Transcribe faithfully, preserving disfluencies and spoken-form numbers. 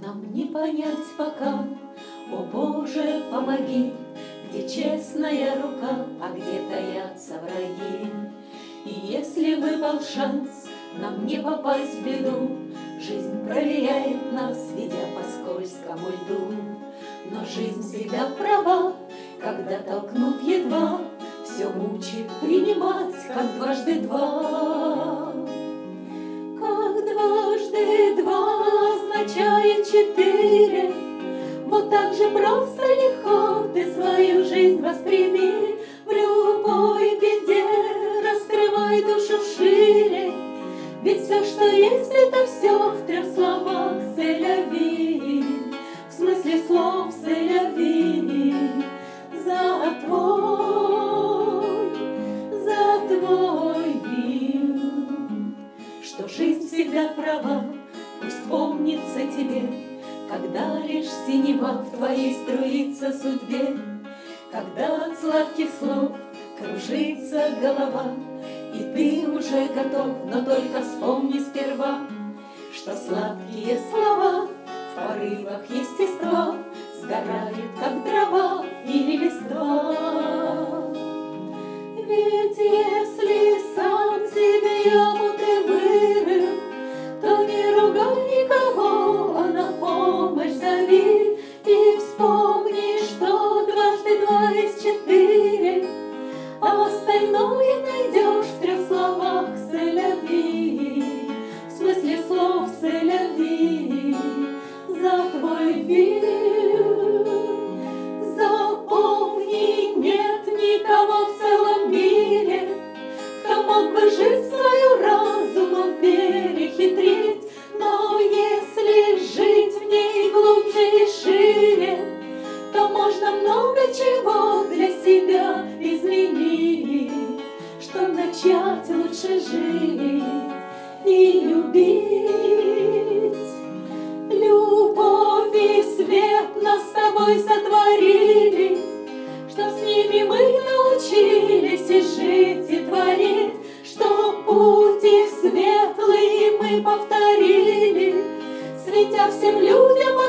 нам не понять пока. О Боже, помоги, где честная рука, а где таятся враги. И если выпал шанс нам не попасть в беду, жизнь проверяет нас, ведя по скользкому льду. Но жизнь всегда права, когда толкнув едва, все учит принимать, как дважды два. Как дважды два означает четыре. Вот так же просто легко ты свою жизнь восприми. В любой беде раскрывай душу шире, ведь все, что есть, это все в трех словах «c'est la vie». В смысле слов «c'est la vie». За твой, за твой мир. Что жизнь всегда права, пусть помнится тебе, когда лишь синева в твоей струится судьбе, когда от сладких слов кружится голова, и ты уже готов, но только вспомни сперва, что сладкие слова в порывах естества сгорают, как дрова или листва. Ведь если сам себе яму ты вырыл, то не ругай никого, а на помощь зови. И вспомни, что дважды два есть четыре, а остальное найдешь в трех словах «c'est la vie». В смысле слов «c'est la vie». За твой мир. Запомни, нет никого в целом мире, кто мог бы жизнь свою разумом перехитрить. Но если жить в ней глубже и шире, то можно много чего для себя изменить, чтоб начать лучше жить и любить. Любовь и свет нас с тобой сотворили, чтоб с ними мы научились и жить, и творить, чтоб путь их светлый мы повторили, светя всем людям